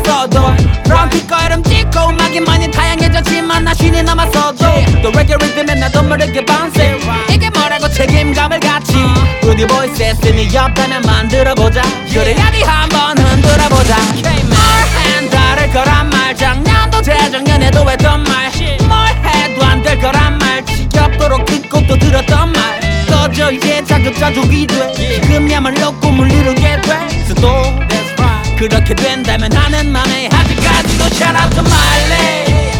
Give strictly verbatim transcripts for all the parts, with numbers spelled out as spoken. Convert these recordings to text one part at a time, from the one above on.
남았어도 브라운피꺼 이름 찍고 음악이 많이 다양해졌지만 나 신이 남았어도 또 레게 리듬에 나도 모르게 bounce 이게 뭐라고 책임감을 갖지 우리 보이스 했으니 옆단을 만들어보자 그래야지 한번 흔들어보자 뭘 다를 거란 말 작년도 재작년에도 했던 말 뭘 해도 안 될 거란 말 지겹도록 듣고 또 들었던 말 꺼져 이제 자급자족이 돼 지금야말로 꿈을 이루게 돼 So 또 그렇게 된다면 하는 맘에 아직까지도 shout out to Miley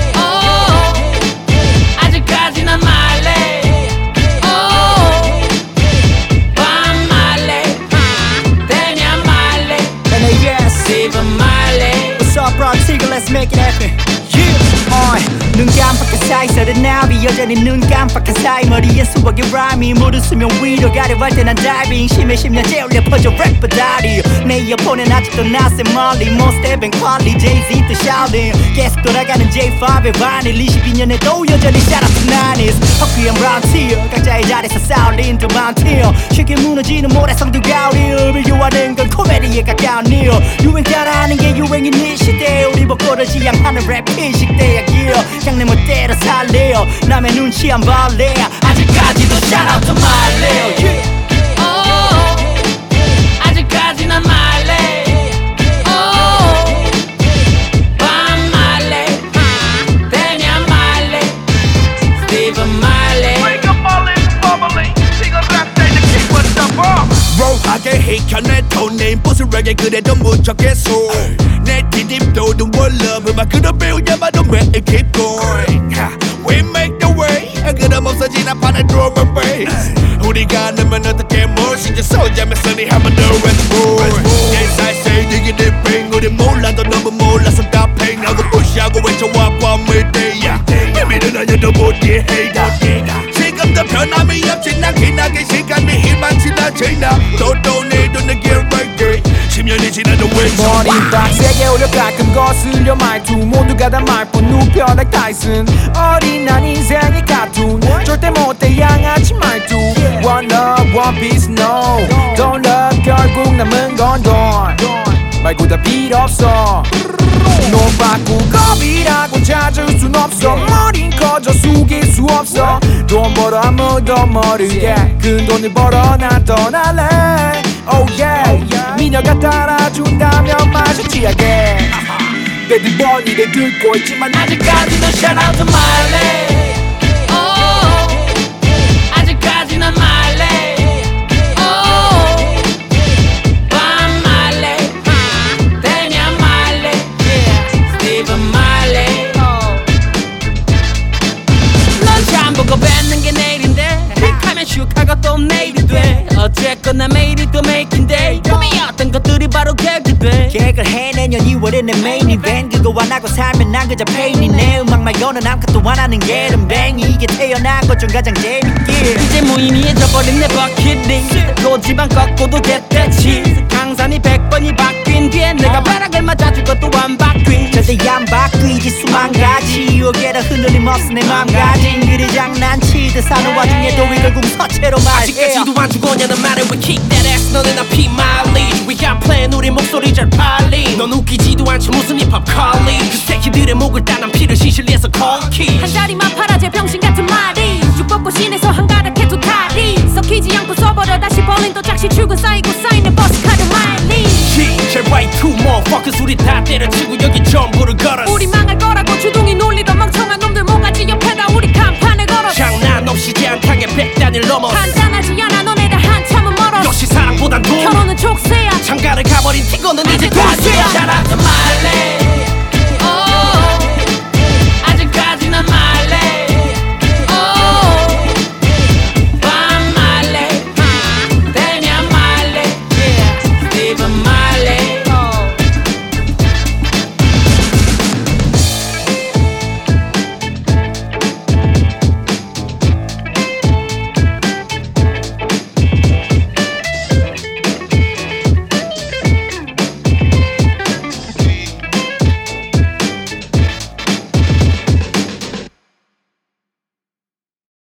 oh, 아직까지 난 Miley oh, Bob Marley Damian Marley And a yes Stephen Marley What's up bro Tigger let's make it happen Uh, 눈 깜빡한 사이 서른 나비 여전히 눈 깜빡한 사이 머리에 수박의 라임이 모두 수면 위로 가려할 때 난 다이빙 심해 십년 재울려 퍼져 래퍼 다리 내 이어폰엔 아직도 나세 멀리 Most 앤 퀄리 제이지 또 샤우딩 계속 돌아가는 제이 파이브의 바닐 이십이 년에도 여전히 shout out to 나니스 허크앤 브라운 티어 각자의 자리에서 싸울린 두 마운티어 쉽게 무너지는 모래성도 가오리어 비교하는 건 코미디에 가까운 이어 유행 따라하는 게 유행인 이 시대 우리 복고를 지향하는 랩 피식대야 그냥 내 멋대로 살래요 남의 눈치 안 볼래 아직까지도 shout out to Miley yeah. oh, 아직까지 난 Miley oh, Bob Marley Damian Marley Stephen Marley Wake up all in bubbly 지금 랩대는 keep it up 롤하게 희켜내도 내 인풋을 reggae 그래도 무척해서 내 디딤도 don't want love 음악으로 배우냐마도 매일 keep going We make the way 그럼 없어진 아파는 drum and bass 우리가 넣으면 어떻게 멋있게 소자면서니 한번 더 Let's roll Yes I say diggy dipping 우리 몰라도 너무 몰라서 다 팽하고 push하고 외쳐와 과메대야 비밀은 아니어도 못해 hater 지금도 변함이 없지 난 기나게 시간이 희망치 않지나 또또 내도 내게 reggae 십 년이 지나도 왜 머리 빡세게 올려 가끔 거슬려 말투 모두가 다 말뿐 눕혀 like Tyson 어린 난 인생의 카툰 절대 못해 양아치 말투 One love, one peace, no Don't love 결국 남은 건 돈 말고 다 필요 없어 너 바꾸고 겁이라고 찾을 순 없어 머린 커져 숙일 수 없어 돈 벌어 아무도 모르게 큰 돈을 벌어 난 떠날래 Oh yeah 미녀가 따라준다면 마저 취하게 내들 머리를 긁고 있지만 아직까지도 shout out to Miley oh, 아직까지 난 Miley oh, Bob Marley Damian Marley yeah, Stephen Marley 넌 참 보고 뱉는 게 내일인데 픽하면 슉하고 또 내일이 돼 어쨌거나 매일이 또 make day 꿈이었던 것들이 바로 계획이 돼 계획을 해 내년 이월에 내 메인 이벤트 그거 안 하고 살면 난 그저 페인이 내 음악 말고는 아무것도 안 하는 게 름뱅이 이게 태어난 것 중 가장 재밌게 이제 무의미해져버린 내 버킷리스트 고지만 꺾고도 겠대치 강산이 백 번이 바뀐 뒤에 내가 벼락을 맞아줄 것도 한 바퀴 절대 안 바뀌지 수만 가지 유혹에다 흔들림 없어 내 맘가짐 그리 장난치듯 사는 와중에도 이 결국 서체로 말 아직까지도 안 죽었냐는 말에 we kick that ass 너는 나 P Miley We got plan 우리 목소리 잘 팔리 넌 웃기지도 않지 무슨 힙합 컬리 그 새끼들의 목을 따난 피를 시실리에서 콜키 한 자리만 팔아 제 병신 같은 말이 육법고신에서 한가득해 두 탈이 썩히지 않고 써버려 다시 벌린 또 작시 출근 쌓이고 쌓이는 버스카드 마일리 제발 two motherfuckers 우리 다 때려치고 여기 전부를 걸었어 우리 망할 거라고 주둥이 놀리던 멍청한 놈들 모가지 옆에다 우리 간판을 걸었어 장난 없이 제한탕에 백단을 넘었어 간단하지 않아 너네들 한참은 멀었어 역시 사랑보단 돈 결혼은 족쇄야 장가를 가버린 티거는 이제 도시야 Shout out to Miley